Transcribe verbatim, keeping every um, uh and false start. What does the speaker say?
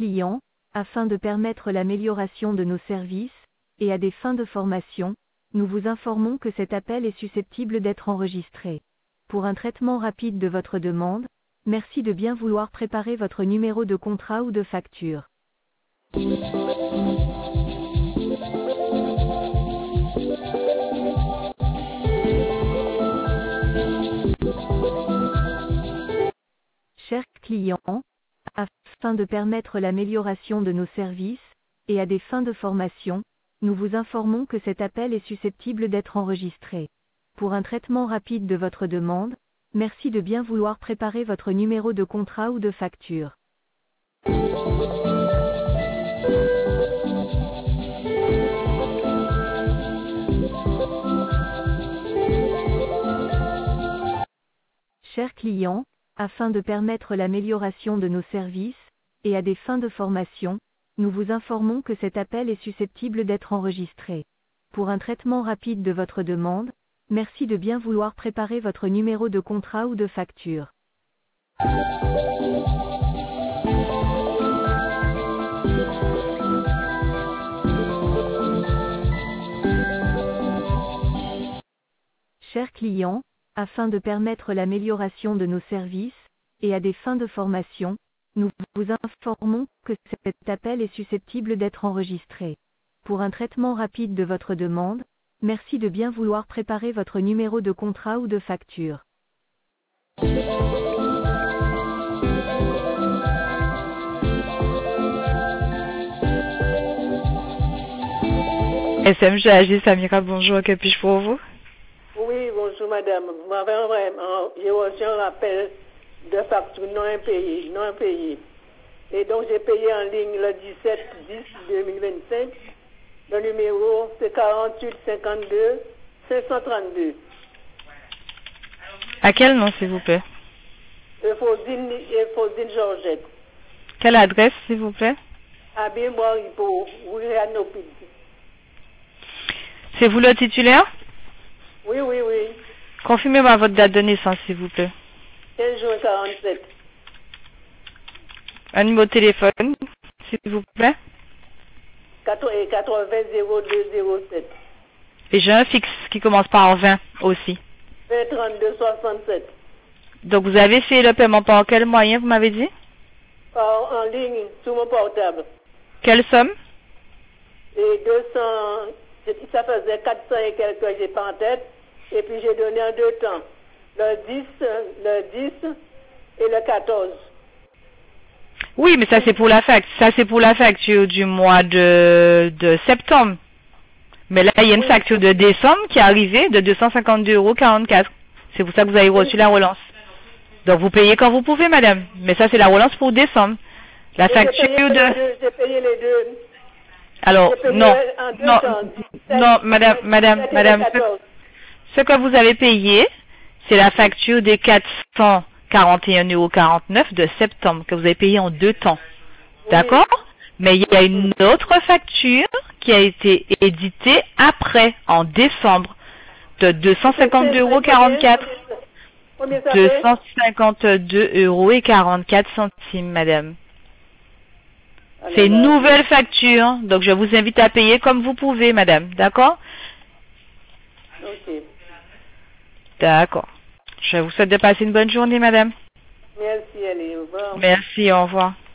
client, afin de permettre l'amélioration de nos services, et à des fins de formation, nous vous informons que cet appel est susceptible d'être enregistré. Pour un traitement rapide de votre demande, merci de bien vouloir préparer votre numéro de contrat ou de facture. Chers clients, afin de permettre l'amélioration de nos services, et à des fins de formation, nous vous informons que cet appel est susceptible d'être enregistré. Pour un traitement rapide de votre demande, merci de bien vouloir préparer votre numéro de contrat ou de facture. Chers clients, afin de permettre l'amélioration de nos services, et à des fins de formation, nous vous informons que cet appel est susceptible d'être enregistré. Pour un traitement rapide de votre demande, merci de bien vouloir préparer votre numéro de contrat ou de facture. Chers clients, afin de permettre l'amélioration de nos services, et à des fins de formation, nous vous informons que cet appel est susceptible d'être enregistré. Pour un traitement rapide de votre demande, merci de bien vouloir préparer votre numéro de contrat ou de facture. S M G A G Samira, bonjour, que puis-je pour vous? Oui, bonjour madame. Vous m'avez vraiment, j'ai reçu un rappel de facture non impayée, non impayée. Et donc j'ai payé en ligne le dix-sept dix deux mille vingt-cinq. Le numéro c'est quarante-huit cinquante-deux cinq cent trente-deux. À quel nom, s'il vous plaît? Eufodine, Eufodine Georgette. Quelle adresse, s'il vous plaît? Abim Boiripo, Ourianopide. C'est vous le titulaire? Oui, oui, oui. Confirmez-moi votre date de naissance, s'il vous plaît. quinze juin quarante-sept. Un numéro de téléphone, s'il vous plaît. quatre-vingts zéro deux zéro sept. Et j'ai un fixe qui commence par vingt aussi. vingt trente-deux soixante-sept. Donc vous avez fait le paiement par quel moyen, vous m'avez dit? Par en ligne, sur mon portable. Quelle somme? Et deux cents, ça faisait quatre cents et quelques que j'ai pas en tête. Et puis j'ai donné en deux temps. Le dix, le dix et le quatorze. Oui, mais ça c'est pour la facture. Ça c'est pour la facture du mois de, de septembre. Mais là, il y a une facture de décembre qui est arrivée de deux cent cinquante-deux euros quarante-quatre. C'est pour ça que vous avez reçu la relance. Donc vous payez quand vous pouvez, madame. Mais ça c'est la relance pour décembre. La facture de... J'ai payé les deux. Alors, non, non, non, madame, madame, madame, ce, ce que vous avez payé, c'est la facture des quatre cent quarante et un euros quarante-neuf de septembre que vous avez payé en deux temps. D'accord? Mais il y a une autre facture qui a été éditée après, en décembre, de deux cent cinquante-deux euros quarante-quatre. deux cent cinquante-deux euros et quarante-quatre centimes, madame. C'est une nouvelle facture, donc je vous invite à payer comme vous pouvez, madame. D'accord? Ok. D'accord. Je vous souhaite de passer une bonne journée, madame. Merci, allez, au revoir. Merci, au revoir.